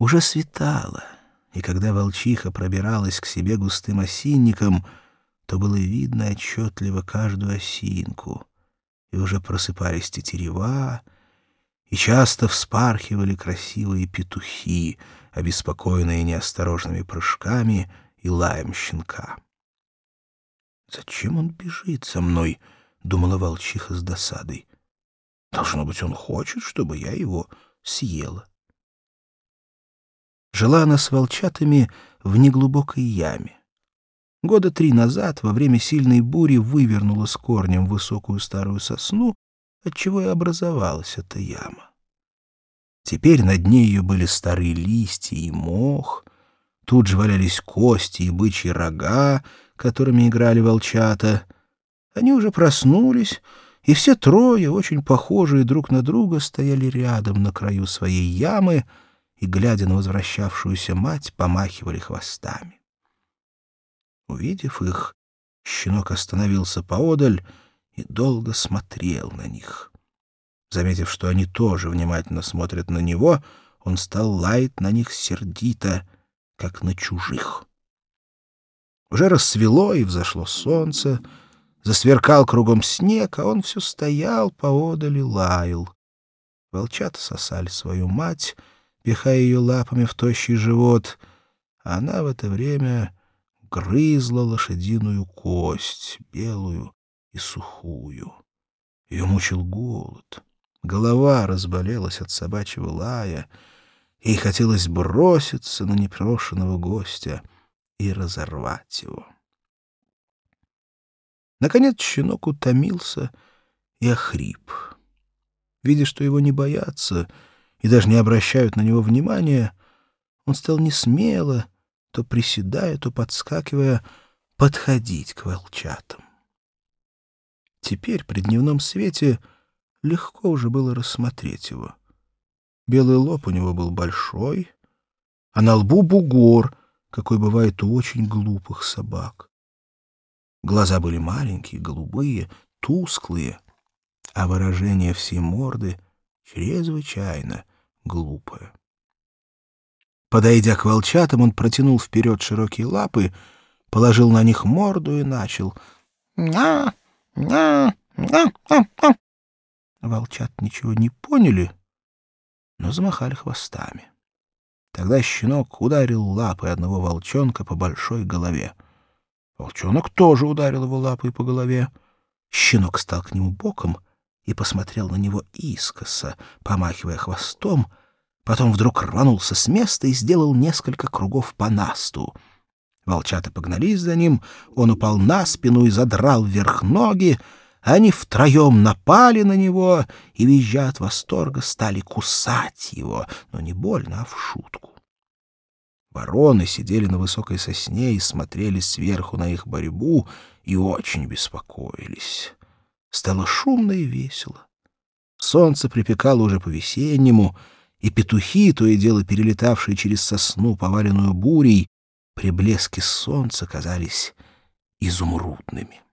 Уже светало, и когда волчиха пробиралась к себе густым осинником, то было видно отчетливо каждую осинку, и уже просыпались тетерева, и часто вспархивали красивые петухи, обеспокоенные неосторожными прыжками и лаем щенка. «Зачем он бежит за мной?» — думала волчиха с досадой. «Должно быть, он хочет, чтобы я его съела». Жила она с волчатами в неглубокой яме. Года 3 назад во время сильной бури вывернула с корнем высокую старую сосну, отчего и образовалась эта яма. Теперь на дне ее были старые листья и мох, тут же валялись кости и бычьи рога, которыми играли волчата. Они уже проснулись, и все трое, очень похожие друг на друга, стояли рядом на краю своей ямы и, глядя на возвращавшуюся мать, помахивали хвостами. Увидев их, щенок остановился поодаль и долго смотрел на них. Заметив, что они тоже внимательно смотрят на него, он стал лаять на них сердито, как на чужих. Уже рассвело и взошло солнце, засверкал кругом снег, а он все стоял поодаль и лаял. Волчата сосали свою мать, пихая ее лапами в тощий живот, а она в это время грызла лошадиную кость, белую и сухую. Ее мучил голод. Голова разболелась от собачьего лая, ей хотелось броситься на непрошеного гостя и разорвать его. Наконец щенок утомился и охрип. Видя, что его не боятся и даже не обращают на него внимания, он стал несмело, то приседая, то подскакивая, подходить к волчатам. Теперь при дневном свете легко уже было рассмотреть его. Белый лоб у него был большой, а на лбу бугор, какой бывает у очень глупых собак. Глаза были маленькие, голубые, тусклые, а выражение всей морды чрезвычайно глупое. Подойдя к волчатам, он протянул вперед широкие лапы, положил на них морду и начал «Ня! Ня! Ня! Ня! Ня!». Волчат ничего не поняли, но замахали хвостами. Тогда щенок ударил лапой одного волчонка по большой голове. Волчонок тоже ударил его лапой по голове. Щенок стал к нему боком и посмотрел на него искоса, помахивая хвостом, потом вдруг рванулся с места и сделал несколько кругов по насту. Волчата погнались за ним, он упал на спину и задрал вверх ноги. Они втроем напали на него и, визжа от восторга, стали кусать его, но не больно, а в шутку. Вороны сидели на высокой сосне и смотрели сверху на их борьбу и очень беспокоились. Стало шумно и весело. Солнце припекало уже по-весеннему, и петухи, то и дело перелетавшие через сосну, поваленную бурей, при блеске солнца казались изумрудными.